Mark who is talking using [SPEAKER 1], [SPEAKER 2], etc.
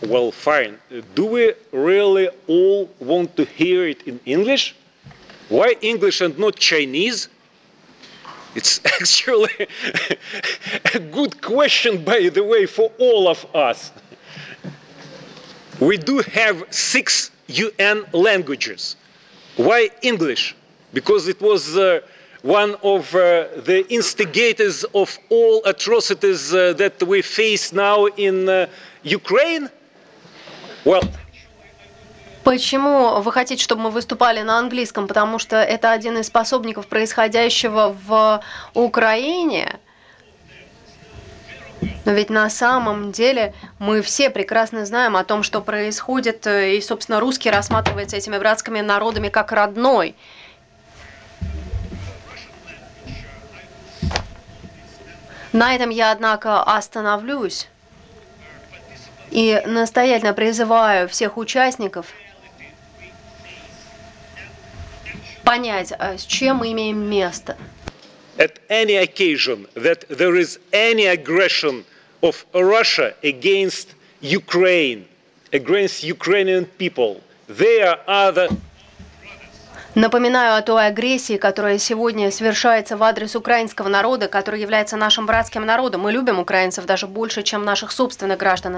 [SPEAKER 1] Well, fine. Do we really all want to hear it in English? Why English and not Chinese? It's actually a good question, by the way, for all of us. We do have 6 UN languages. Why English? Because it was one of the instigators of all atrocities that we face now in Ukraine? Well,
[SPEAKER 2] Почему вы хотите, чтобы мы выступали на английском? Потому что это один из пособников происходящего в Украине. Но ведь на самом деле мы все прекрасно знаем о том, что происходит, и, собственно, русский рассматривается этими братскими народами как родной. На этом я, однако, остановлюсь и настоятельно призываю всех участников понять, с чем мы имеем место.
[SPEAKER 1] at any occasion that there is any aggression of Russia against Ukraine, against Ukrainian people, there are the
[SPEAKER 2] Напоминаю о той агрессии, которая сегодня совершается в адрес украинского народа, который является нашим братским народом. Мы любим украинцев даже больше, чем наших собственных граждан.